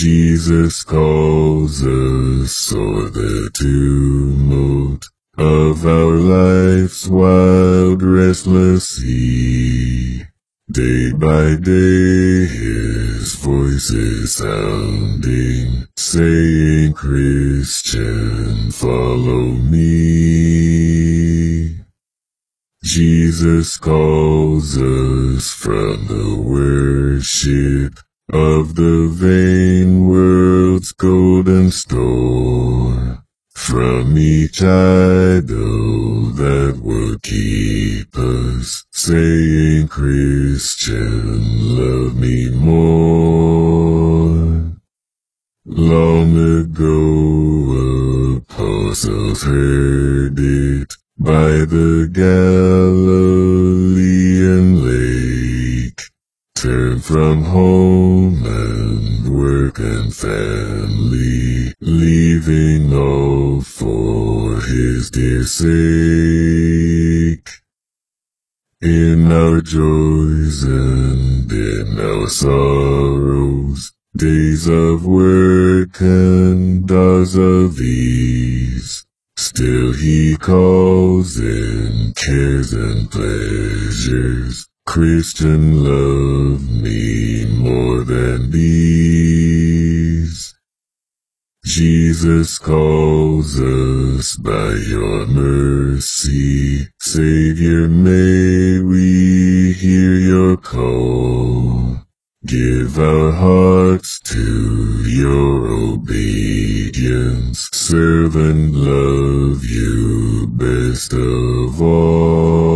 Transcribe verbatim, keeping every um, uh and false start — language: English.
Jesus calls us o'er the tumult of our life's wild, restless sea. Day by day his voice is sounding, saying, Christian, follow me. Jesus calls us from the worship of the vain world's golden store, from each idol that would keep us, saying, Christian, love me more. Long ago apostles heard it by the Galilean lake, turn from home and work and family, leaving all for his dear sake. In our joys and in our sorrows, days of work and hours of ease, still he calls in cares and pleasures, Christian, love me more than these. Jesus calls us by your mercy, Savior, may we hear your call. Give our hearts to your obedience, serve and love you best of all.